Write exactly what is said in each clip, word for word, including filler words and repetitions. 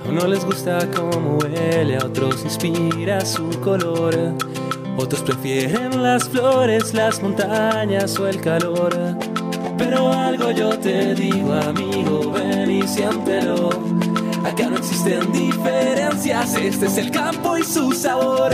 uno les gusta cómo huele, a otros inspira su color. Otros prefieren las flores, las montañas o el calor. Pero algo yo te digo, amigo, ven y siéntelo. Acá no existen diferencias, este es el campo y su sabor.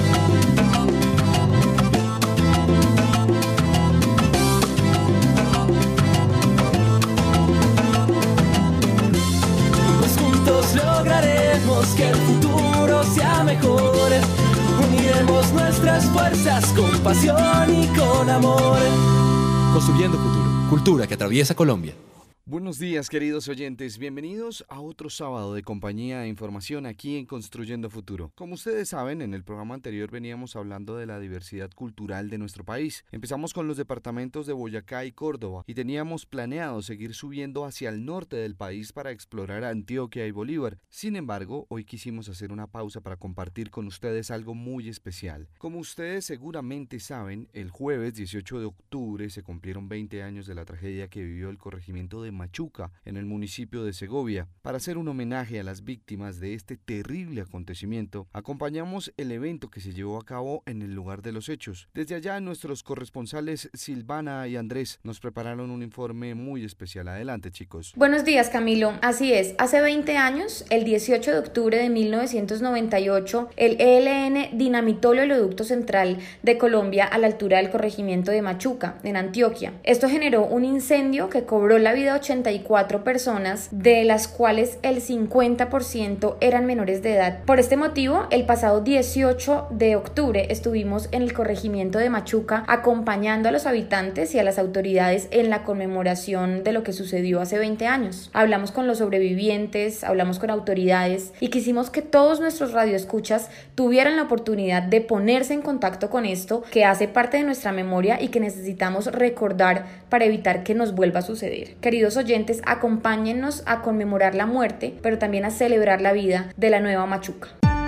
Pues juntos lograremos que el futuro sea mejor. Uniremos nuestras fuerzas con pasión y con amor. Construyendo futuro, cultura que atraviesa Colombia. Buenos días, queridos oyentes, bienvenidos a otro sábado de compañía e información aquí en Construyendo Futuro. Como ustedes saben, en el programa anterior veníamos hablando de la diversidad cultural de nuestro país. Empezamos con los departamentos de Boyacá y Córdoba y teníamos planeado seguir subiendo hacia el norte del país para explorar Antioquia y Bolívar. Sin embargo, hoy quisimos hacer una pausa para compartir con ustedes algo muy especial. Como ustedes seguramente saben, el jueves dieciocho de octubre se cumplieron veinte años de la tragedia que vivió el corregimiento de Machuca, en el municipio de Segovia. Para hacer un homenaje a las víctimas de este terrible acontecimiento, acompañamos el evento que se llevó a cabo en el lugar de los hechos. Desde allá, nuestros corresponsales Silvana y Andrés nos prepararon un informe muy especial. Adelante, chicos. Buenos días, Camilo. Así es, hace veinte años, el dieciocho de octubre de mil novecientos noventa y ocho, el E L N dinamitó el oleoducto central de Colombia a la altura del corregimiento de Machuca, en Antioquia. Esto generó un incendio que cobró la vida de ochenta y cuatro personas, de las cuales el cincuenta por ciento eran menores de edad. Por este motivo, el pasado dieciocho de octubre estuvimos en el corregimiento de Machuca acompañando a los habitantes y a las autoridades en la conmemoración de lo que sucedió hace veinte años. Hablamos con los sobrevivientes, hablamos con autoridades y quisimos que todos nuestros radioescuchas tuvieran la oportunidad de ponerse en contacto con esto que hace parte de nuestra memoria y que necesitamos recordar para evitar que nos vuelva a suceder. Queridos oyentes, acompáñennos a conmemorar la muerte, pero también a celebrar la vida de la nueva Machuca.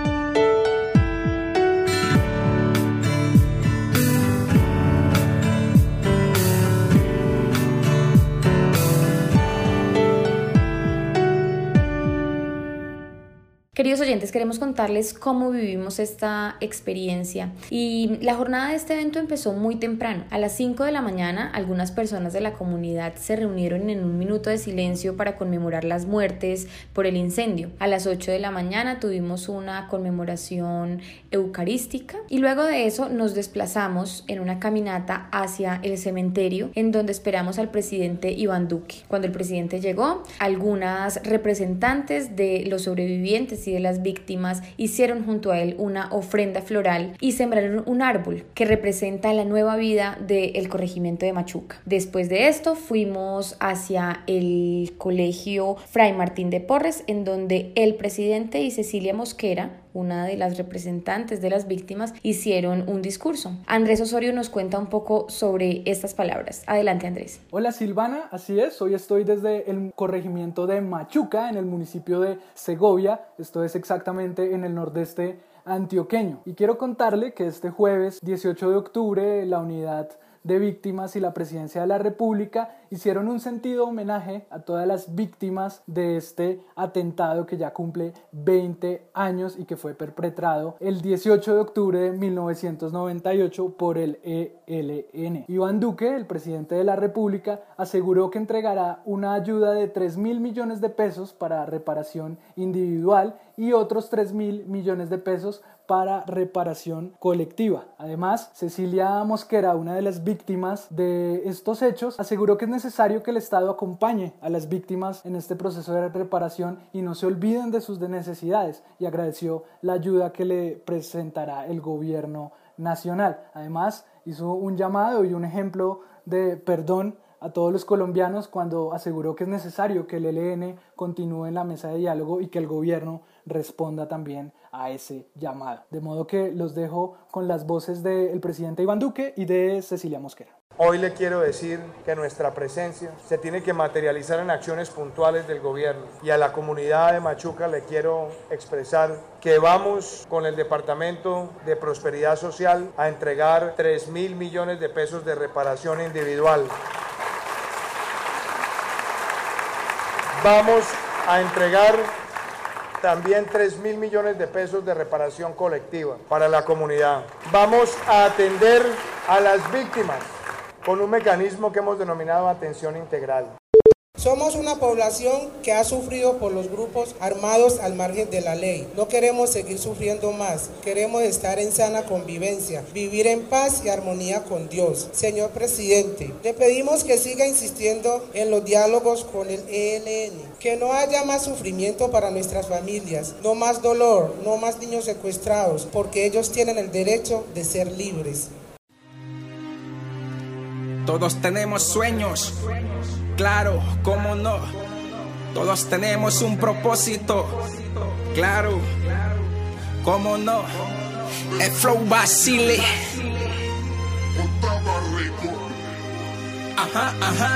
Queridos oyentes, queremos contarles cómo vivimos esta experiencia y la jornada de este evento empezó muy temprano. A las cinco de la mañana, algunas personas de la comunidad se reunieron en un minuto de silencio para conmemorar las muertes por el incendio. A las ocho de la mañana tuvimos una conmemoración eucarística y luego de eso nos desplazamos en una caminata hacia el cementerio en donde esperamos al presidente Iván Duque. Cuando el presidente llegó, algunas representantes de los sobrevivientes y de las víctimas hicieron junto a él una ofrenda floral y sembraron un árbol que representa la nueva vida del corregimiento de Machuca. Después de esto fuimos hacia el colegio Fray Martín de Porres, en donde el presidente y Cecilia Mosquera, una de las representantes de las víctimas, hicieron un discurso. Andrés Osorio nos cuenta un poco sobre estas palabras. Adelante, Andrés. Hola, Silvana, así es, hoy estoy desde el corregimiento de Machuca, en el municipio de Segovia, esto es exactamente en el nordeste antioqueño. Y quiero contarle que este jueves dieciocho de octubre la unidad de víctimas y la Presidencia de la República hicieron un sentido homenaje a todas las víctimas de este atentado que ya cumple veinte años y que fue perpetrado el dieciocho de octubre de mil novecientos noventa y ocho por el E L N. Iván Duque, el presidente de la República, aseguró que entregará una ayuda de tres mil millones de pesos para reparación individual y otros tres mil millones de pesos para reparación colectiva. Además, Cecilia Mosquera, una de las víctimas de estos hechos, aseguró que es necesario que el Estado acompañe a las víctimas en este proceso de reparación y no se olviden de sus necesidades, y agradeció la ayuda que le presentará el gobierno nacional. Además, hizo un llamado y un ejemplo de perdón a todos los colombianos cuando aseguró que es necesario que el E L N continúe en la mesa de diálogo y que el gobierno responda también a ese llamado. De modo que los dejo con las voces del presidente Iván Duque y de Cecilia Mosquera. Hoy le quiero decir que nuestra presencia se tiene que materializar en acciones puntuales del gobierno, y a la comunidad de Machuca le quiero expresar que vamos con el Departamento de Prosperidad Social a entregar tres mil millones de pesos de reparación individual. Vamos a entregar también tres mil millones de pesos de reparación colectiva para la comunidad. Vamos a atender a las víctimas con un mecanismo que hemos denominado atención integral. Somos una población que ha sufrido por los grupos armados al margen de la ley. No queremos seguir sufriendo más. Queremos estar en sana convivencia, vivir en paz y armonía con Dios. Señor presidente, le pedimos que siga insistiendo en los diálogos con el E L N, que no haya más sufrimiento para nuestras familias, no más dolor, no más niños secuestrados, porque ellos tienen el derecho de ser libres. Todos tenemos sueños, claro, cómo no. Todos tenemos un propósito, claro, cómo no. El flow Basile. Ajá, ajá.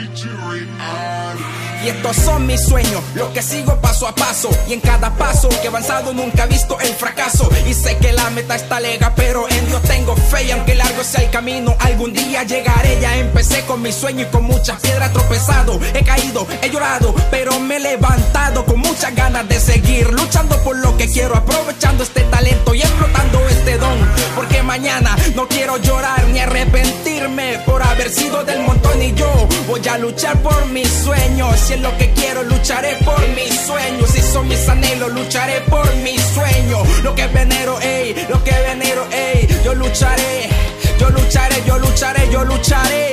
Y estos son mis sueños, lo que sigo paso a paso. Y en cada paso que he avanzado nunca he visto el fracaso. Y sé que la meta está lejos, pero en Dios tengo fe. Y aunque largo sea el camino, algún día llegaré. Ya empecé con mi sueño y con muchas piedras tropezado. He caído, he llorado, pero me he levantado con muchas ganas de seguir luchando por lo que quiero, aprovechando este talento y explotando este don. Porque mañana no quiero llorar ni arrepentirme por haber sido del montón. Y yo voy a luchar por mis sueños. Si es lo que quiero, lucharé por mis sueños. Si son mis anhelos, lucharé por mis sueños. Lo que venero, ey, lo que venero, ey. Yo lucharé, yo lucharé, yo lucharé, yo lucharé.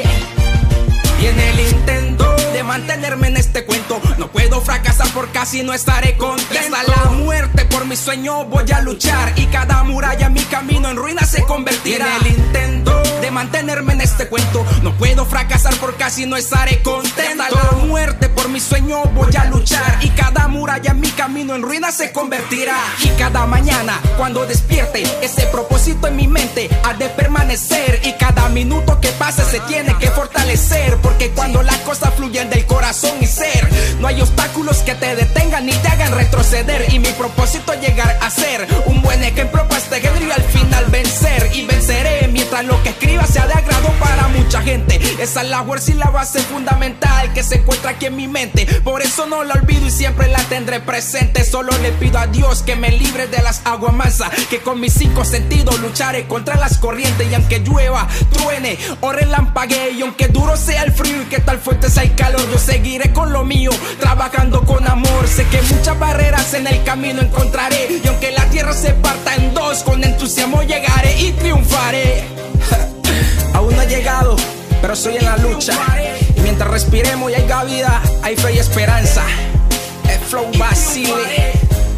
Y en el intento de mantenerme en este cuento, no puedo fracasar por casi no estaré contento. Hasta la muerte por mi sueño voy a luchar. Y cada muralla en mi camino en ruinas se convertirá. Y en el intento de mantenerme en este cuento, no puedo fracasar por casi no estaré contento. Hasta la muerte por mi sueño voy a luchar. Y cada muralla en mi camino en ruinas se convertirá. Y cada mañana cuando despierte, ese propósito en mi mente ha de permanecer. Y cada minuto que pase se tiene que fortalecer. Porque cuando las cosas fluyen del corazón y ser, no hay obstáculos que te detengan ni te hagan retroceder. Y mi propósito es llegar a ser un buen ejemplo para este género y al final vencer. Y venceré mientras lo que escriba sea de agrado para mucha gente. Esa es la fuerza y la base fundamental que se encuentra aquí en mi mente. Por eso no la olvido y siempre la tendré presente. Solo le pido a Dios que me libre de las aguas mansas, que con mis cinco sentidos lucharé contra las corrientes. Y aunque llueva, truene o relampaguee, y aunque duro sea el frío y que tal fuerte sea el calor, yo seguiré con lo mío, trabajando con amor. Sé que muchas barreras en el camino encontraré, y aunque la tierra se parta en dos, con entusiasmo llegaré y triunfaré. Aún no he llegado, pero soy en la lucha. Y mientras respiremos y haya vida, hay fe y esperanza. El flow Basile,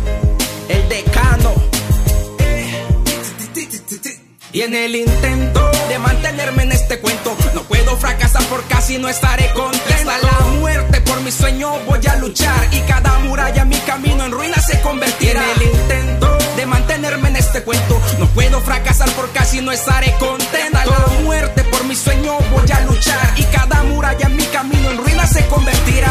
el decano. Y en el intento de mantenerme en este cuento, no puedo fracasar por casi no estaré contento. Hasta la muerte por mi sueño voy a luchar. Y cada muralla en mi camino en ruinas se convertirá. En el intento de mantenerme en este cuento, no puedo fracasar por casi no estaré contento. Hasta la muerte por mi sueño voy a luchar. Y cada muralla en mi camino en ruinas se convertirá.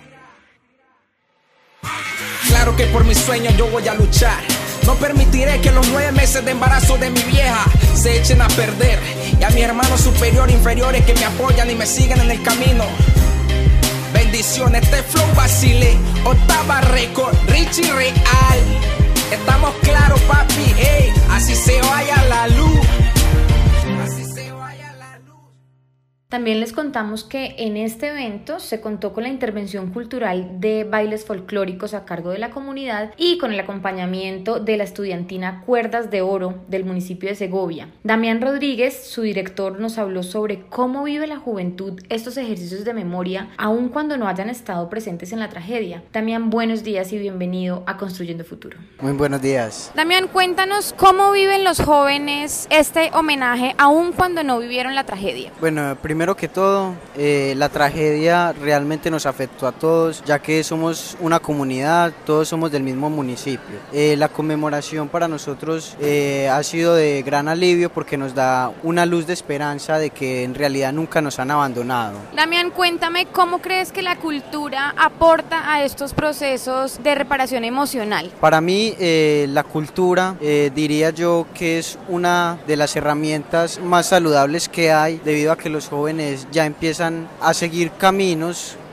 Claro que por mis sueños yo voy a luchar. No permitiré que los nueve meses de embarazo de mi vieja se echen a perder. Y a mis hermanos superiores e inferiores que me apoyan y me siguen en el camino. Bendiciones, este flow Basile, Octava Record, Richie Real. Estamos claros, papi, hey, así se vaya la luz. Así se vaya la luz. También les contamos que en este evento se contó con la intervención cultural de bailes folclóricos a cargo de la comunidad y con el acompañamiento de la estudiantina Cuerdas de Oro del municipio de Segovia. Damián Rodríguez, su director, nos habló sobre cómo vive la juventud estos ejercicios de memoria, aun cuando no hayan estado presentes en la tragedia. Damián, buenos días y bienvenido a Construyendo Futuro. Muy buenos días. Damián, cuéntanos cómo viven los jóvenes este homenaje, aun cuando no vivieron la tragedia. Bueno, primero Primero que todo, eh, la tragedia realmente nos afectó a todos, ya que somos una comunidad, todos somos del mismo municipio. Eh, la conmemoración para nosotros eh, ha sido de gran alivio porque nos da una luz de esperanza de que en realidad nunca nos han abandonado. Damián, cuéntame, ¿cómo crees que la cultura aporta a estos procesos de reparación emocional? Para mí, eh, la cultura, eh, diría yo que es una de las herramientas más saludables que hay, debido a que los jóvenes ya empiezan a seguir caminos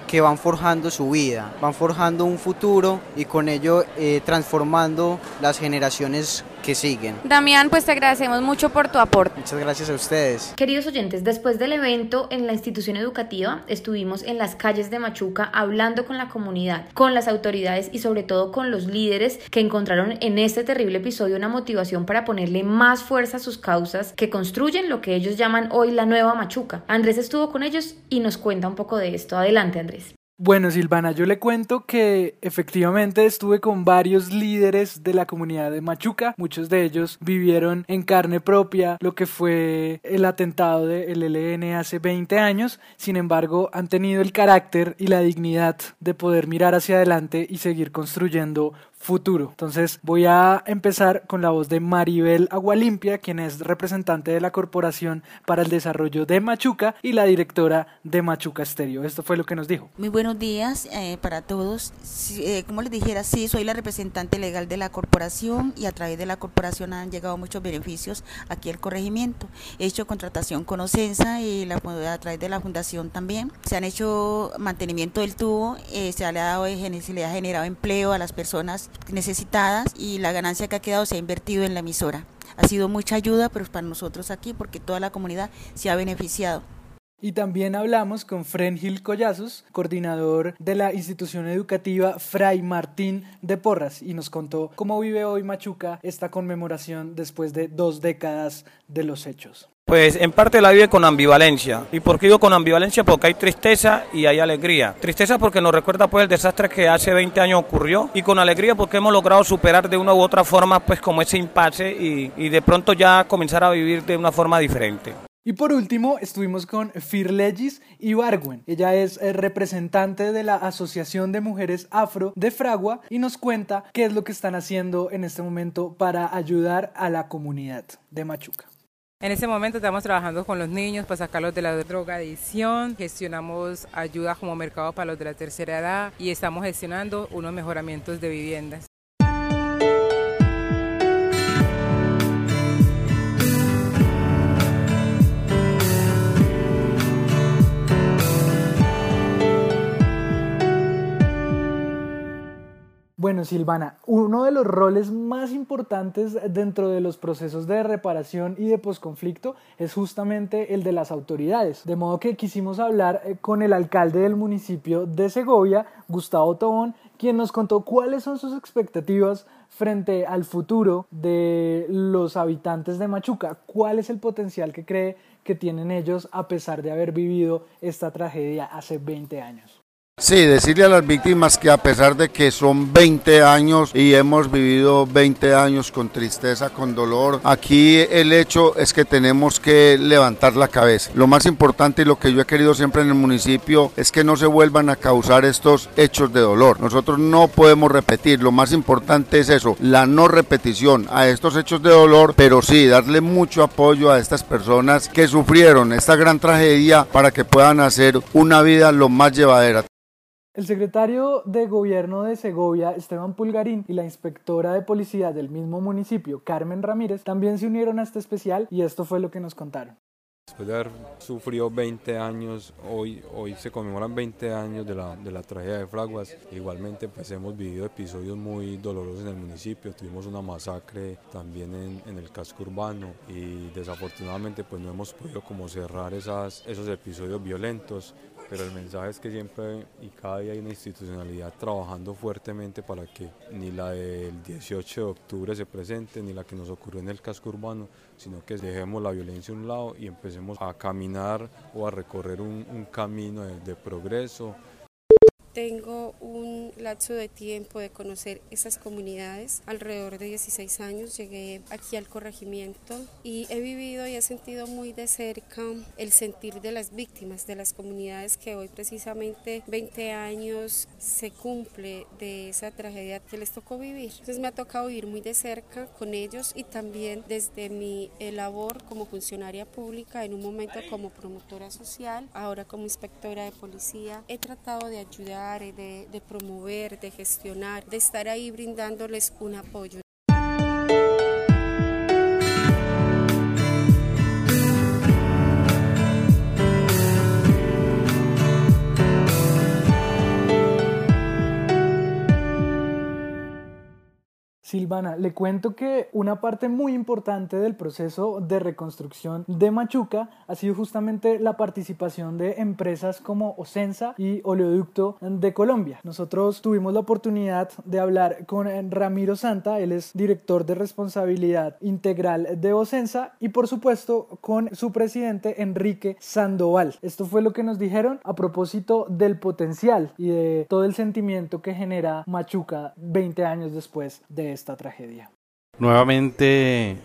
que van forjando su vida, van forjando un futuro y con ello eh, transformando las generaciones que siguen. Damián, pues te agradecemos mucho por tu aporte. Muchas gracias a ustedes. Queridos oyentes, después del evento en la institución educativa, estuvimos en las calles de Machuca hablando con la comunidad, con las autoridades y sobre todo con los líderes que encontraron en este terrible episodio una motivación para ponerle más fuerza a sus causas que construyen lo que ellos llaman hoy la nueva Machuca. Andrés estuvo con ellos y nos cuenta un poco de esto. Adelante, Andrés. Bueno, Silvana, yo le cuento que efectivamente estuve con varios líderes de la comunidad de Machuca. Muchos de ellos vivieron en carne propia lo que fue el atentado del E L N hace veinte años. Sin embargo, han tenido el carácter y la dignidad de poder mirar hacia adelante y seguir construyendo futuro. Entonces voy a empezar con la voz de Maribel Agualimpia, quien es representante de la Corporación para el Desarrollo de Machuca y la directora de Machuca Estéreo. Esto fue lo que nos dijo. Muy buenos días eh, para todos. Sí, eh, como les dijera, sí, soy la representante legal de la corporación y a través de la corporación han llegado muchos beneficios aquí al corregimiento. He hecho contratación con Ocensa y la, a través de la fundación también. Se han hecho mantenimiento del tubo, eh, se, le ha dado, se le ha generado empleo a las personas necesitadas y la ganancia que ha quedado se ha invertido en la emisora. Ha sido mucha ayuda, pero para nosotros aquí porque toda la comunidad se ha beneficiado. Y también hablamos con Frengil Collazos, coordinador de la institución educativa Fray Martín de Porras, y nos contó cómo vive hoy Machuca esta conmemoración después de dos décadas de los hechos. Pues en parte la vive con ambivalencia. ¿Y por qué digo con ambivalencia? Porque hay tristeza y hay alegría. Tristeza porque nos recuerda pues el desastre que hace veinte años ocurrió, y con alegría porque hemos logrado superar de una u otra forma pues como ese impasse y, y de pronto ya comenzar a vivir de una forma diferente. Y por último estuvimos con Firlegis Ibargüen. Ella es representante de la Asociación de Mujeres Afro de Fragua y nos cuenta qué es lo que están haciendo en este momento para ayudar a la comunidad de Machuca. En este momento estamos trabajando con los niños para sacarlos de la drogadicción, gestionamos ayuda como mercado para los de la tercera edad y estamos gestionando unos mejoramientos de viviendas. Bueno, Silvana, uno de los roles más importantes dentro de los procesos de reparación y de posconflicto es justamente el de las autoridades. De modo que quisimos hablar con el alcalde del municipio de Segovia, Gustavo Tobón, quien nos contó cuáles son sus expectativas frente al futuro de los habitantes de Machuca. ¿Cuál es el potencial que cree que tienen ellos a pesar de haber vivido esta tragedia hace veinte años? Sí, decirle a las víctimas que a pesar de que son veinte años y hemos vivido veinte años con tristeza, con dolor, aquí el hecho es que tenemos que levantar la cabeza. Lo más importante y lo que yo he querido siempre en el municipio es que no se vuelvan a causar estos hechos de dolor. Nosotros no podemos repetir, lo más importante es eso, la no repetición a estos hechos de dolor, pero sí darle mucho apoyo a estas personas que sufrieron esta gran tragedia para que puedan hacer una vida lo más llevadera. El secretario de Gobierno de Segovia, Esteban Pulgarín, y la inspectora de policía del mismo municipio, Carmen Ramírez, también se unieron a este especial y esto fue lo que nos contaron. Después de haber sufrido veinte años, hoy, hoy se conmemoran veinte años de la, de la tragedia de Fraguas. Igualmente pues hemos vivido episodios muy dolorosos en el municipio, tuvimos una masacre también en, en el casco urbano y desafortunadamente pues no hemos podido como cerrar esas, esos episodios violentos. Pero el mensaje es que siempre y cada día hay una institucionalidad trabajando fuertemente para que ni la del dieciocho de octubre se presente, ni la que nos ocurrió en el casco urbano, sino que dejemos la violencia a un lado y empecemos a caminar o a recorrer un, un camino de, de progreso. Tengo un lapso de tiempo de conocer esas comunidades, alrededor de dieciséis años llegué aquí al corregimiento y he vivido y he sentido muy de cerca el sentir de las víctimas de las comunidades que hoy precisamente veinte años se cumple de esa tragedia que les tocó vivir. Entonces me ha tocado vivir muy de cerca con ellos y también desde mi labor como funcionaria pública, en un momento como promotora social, ahora como inspectora de policía, he tratado de ayudar De, de promover, de gestionar, de estar ahí brindándoles un apoyo. Silvana, le cuento que una parte muy importante del proceso de reconstrucción de Machuca ha sido justamente la participación de empresas como Ocensa y Oleoducto de Colombia. Nosotros tuvimos la oportunidad de hablar con Ramiro Santa, él es director de responsabilidad integral de Ocensa, y por supuesto con su presidente Enrique Sandoval. Esto fue lo que nos dijeron a propósito del potencial y de todo el sentimiento que genera Machuca veinte años después de esta tragedia. Nuevamente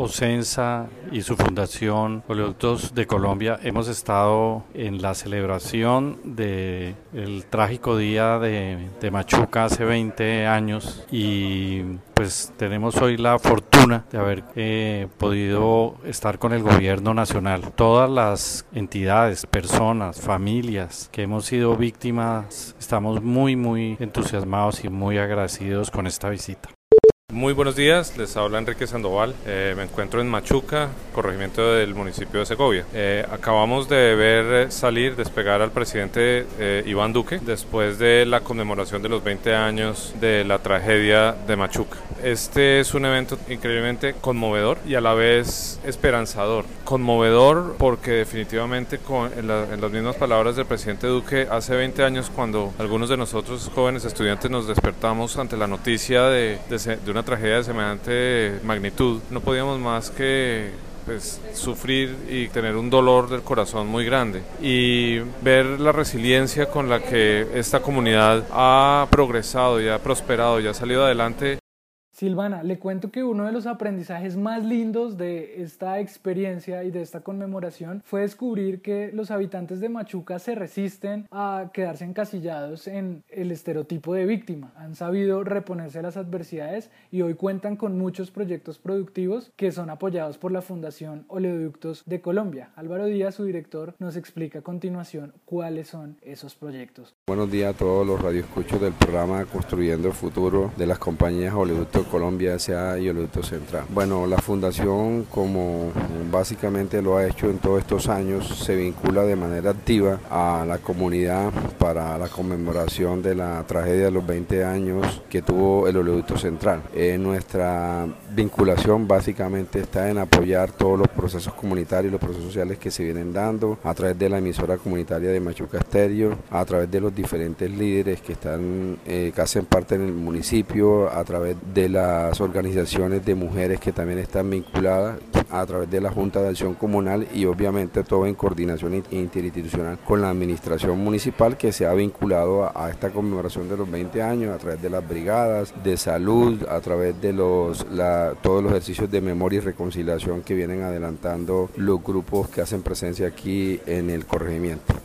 Ocensa y su fundación Oleoductos de Colombia hemos estado en la celebración del trágico día de, de Machuca hace veinte años y pues tenemos hoy la fortuna de haber eh, podido estar con el gobierno nacional. Todas las entidades, personas, familias que hemos sido víctimas, estamos muy muy entusiasmados y muy agradecidos con esta visita. Muy buenos días, les habla Enrique Sandoval, eh, me encuentro en Machuca, corregimiento del municipio de Segovia. Eh, acabamos de ver salir, despegar al presidente eh, Iván Duque después de la conmemoración de los veinte años de la tragedia de Machuca. Este es un evento increíblemente conmovedor y a la vez esperanzador. Conmovedor porque definitivamente, con, en, la, en las mismas palabras del presidente Duque, hace veinte años cuando algunos de nosotros jóvenes estudiantes nos despertamos ante la noticia de, de, de una tragedia de semejante magnitud, no podíamos más que pues sufrir y tener un dolor del corazón muy grande y ver la resiliencia con la que esta comunidad ha progresado y ha prosperado y ha salido adelante. Silvana, le cuento que uno de los aprendizajes más lindos de esta experiencia y de esta conmemoración fue descubrir que los habitantes de Machuca se resisten a quedarse encasillados en el estereotipo de víctima. Han sabido reponerse a las adversidades y hoy cuentan con muchos proyectos productivos que son apoyados por la Fundación Oleoductos de Colombia. Álvaro Díaz, su director, nos explica a continuación cuáles son esos proyectos. Buenos días a todos los radioescuchos del programa Construyendo el Futuro de las compañías Oleoductos Colombia S A y Oleoducto Central. Bueno, la fundación, como básicamente lo ha hecho en todos estos años, se vincula de manera activa a la comunidad para la conmemoración de la tragedia de los veinte años que tuvo el Oleoducto Central. Eh, nuestra vinculación básicamente está en apoyar todos los procesos comunitarios y los procesos sociales que se vienen dando a través de la emisora comunitaria de Machuca Estéreo, a través de los diferentes líderes que están eh, que hacen parte en el municipio, a través de las organizaciones de mujeres que también están vinculadas, a través de la Junta de Acción Comunal y obviamente todo en coordinación interinstitucional con la administración municipal que se ha vinculado a, a esta conmemoración de los veinte años a través de las brigadas de salud, a través de los la, todos los ejercicios de memoria y reconciliación que vienen adelantando los grupos que hacen presencia aquí en el corregimiento.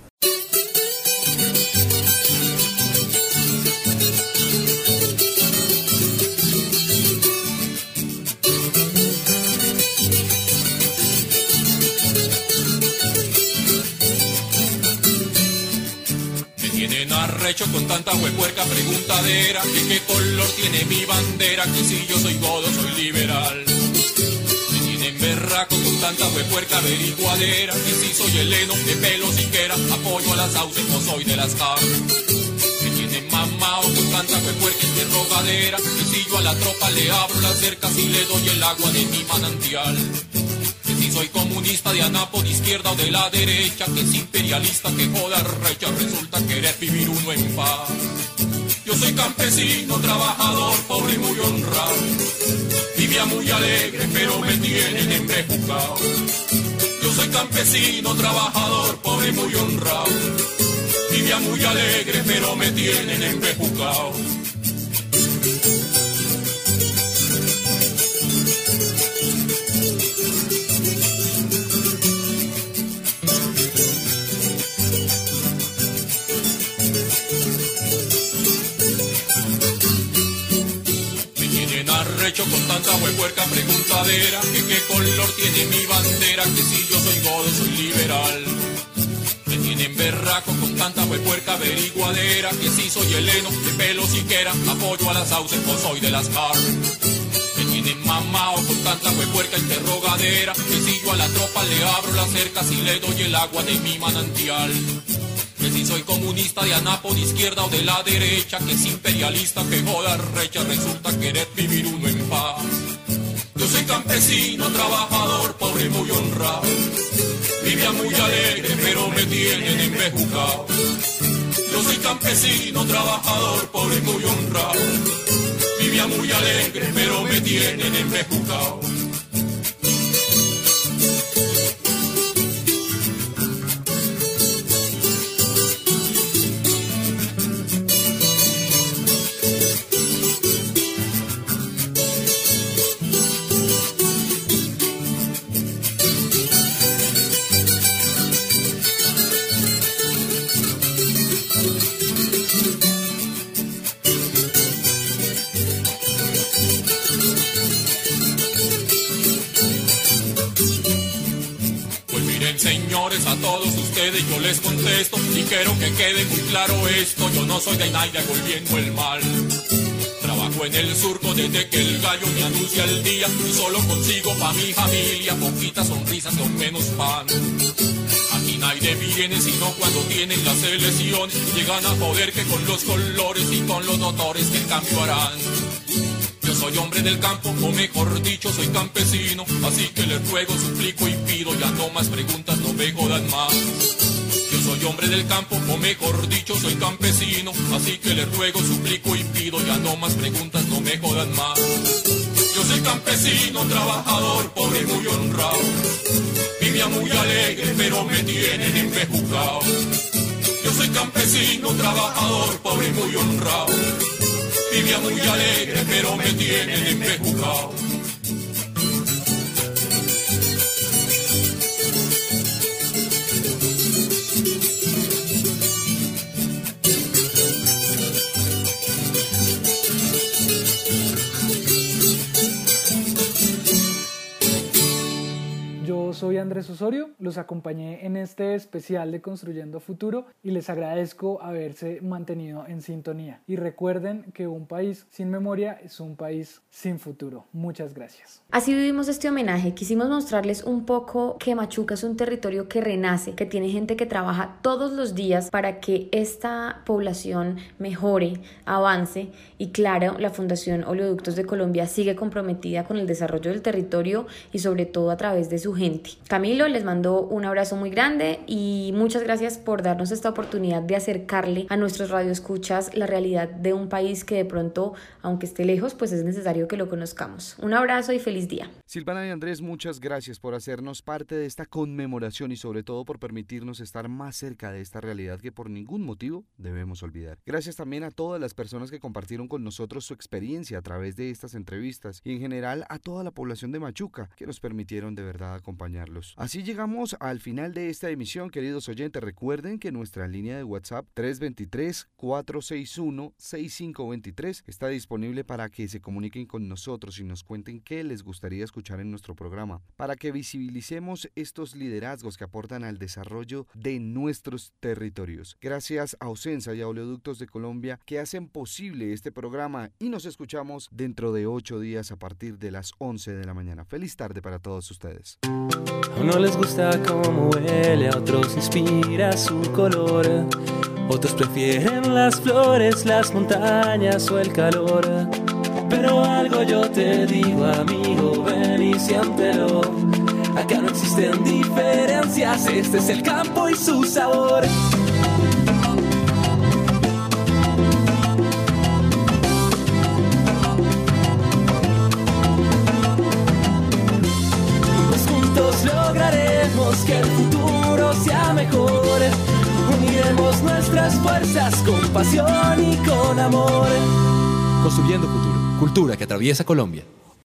Arrecho con tanta huepuerca preguntadera, que qué color tiene mi bandera, que si yo soy godo soy liberal. Me tienen berraco con tanta huepuerca averiguadera, que si soy heleno, de pelo siquiera, apoyo a las sauces, no soy de las J A R. Me tienen mamao con tanta huepuerca interrogadera, que si yo a la tropa le abro las cercas y le doy el agua de mi manantial. Si soy comunista de anapo de izquierda o de la derecha, que es imperialista, que joda recha, resulta querer vivir uno en paz. Yo soy campesino, trabajador, pobre y muy honrado. Vivía muy alegre, pero me tienen embejucado. Yo soy campesino, trabajador, pobre y muy honrado. Vivía muy alegre, pero me tienen embejucado. Arrecho con tanta huepuerca preguntadera, que qué color tiene mi bandera, que si yo soy godo soy liberal. Me tienen berraco con tanta huepuerca averiguadera, que si soy heleno, de pelo siquiera, apoyo a las sauces, no soy de las J A R. Me tienen mamao con tanta huepuerca interrogadera, que si yo a la tropa le abro las cercas y le doy el agua de mi manantial. Que Que si soy comunista de anapo de izquierda o de la derecha, que es imperialista, que joda recha, resulta querer vivir uno en paz. Yo soy campesino, trabajador, pobre, muy honrado. Vivía muy alegre, pero me tienen embejucado. Yo soy campesino, trabajador, pobre, muy honrado. Vivía muy alegre, pero me tienen embejucado. Señores, a todos ustedes yo les contesto y quiero que quede muy claro esto: yo no soy de nadie volviendo el mal. Trabajo en el surco desde que el gallo me anuncia el día y solo consigo pa' mi familia poquitas sonrisas con menos pan. Aquí nadie viene sino cuando tienen las elecciones, llegan a poder que con los colores y con los doctores que el cambio harán. Yo soy hombre del campo, o mejor dicho, soy campesino, así que les ruego, suplico y pido, ya no más preguntas, no me jodan más. Yo soy hombre del campo, o mejor dicho, soy campesino, así que les ruego, suplico y pido, ya no más preguntas, no me jodan más. Yo soy campesino, trabajador, pobre, muy honrado. Vivía muy alegre, pero me tienen embejucado. Yo soy campesino, trabajador, pobre, muy honrado. Vivía muy alegre, pero me tienen embejucado. Yo soy Andrés Osorio, los acompañé en este especial de Construyendo Futuro y les agradezco haberse mantenido en sintonía. Y recuerden que un país sin memoria es un país sin futuro. Muchas gracias. Así vivimos este homenaje. Quisimos mostrarles un poco que Machuca es un territorio que renace, que tiene gente que trabaja todos los días para que esta población mejore, avance, y claro, la Fundación Oleoductos de Colombia sigue comprometida con el desarrollo del territorio y sobre todo a través de su gente. Camilo, les mando un abrazo muy grande y muchas gracias por darnos esta oportunidad de acercarle a nuestros radioescuchas la realidad de un país que de pronto, aunque esté lejos, pues es necesario que lo conozcamos. Un abrazo y feliz día. Silvana y Andrés, muchas gracias por hacernos parte de esta conmemoración y sobre todo por permitirnos estar más cerca de esta realidad que por ningún motivo debemos olvidar. Gracias también a todas las personas que compartieron con nosotros su experiencia a través de estas entrevistas y en general a toda la población de Machuca que nos permitieron de verdad acompañarlos. Así llegamos al final de esta emisión, queridos oyentes. Recuerden que nuestra línea de WhatsApp tres dos tres, cuatro seis uno, seis cinco dos tres está disponible para que se comuniquen con nosotros y nos cuenten qué les gustaría escuchar en nuestro programa, para que visibilicemos estos liderazgos que aportan al desarrollo de nuestros territorios. Gracias a Ocensa y a Oleoductos de Colombia que hacen posible este programa y nos escuchamos dentro de ocho días a partir de las once de la mañana. Feliz tarde para todos ustedes. A uno les gusta cómo huele, a otros inspira su color, otros prefieren las flores, las montañas o el calor. Pero algo yo te digo, amigo, ven y siéntelo. Acá no existen diferencias, este es el campo y su sabor. Lograremos que el futuro sea mejor. Uniremos nuestras fuerzas con pasión y con amor. Construyendo Futuro. Cultura que atraviesa Colombia.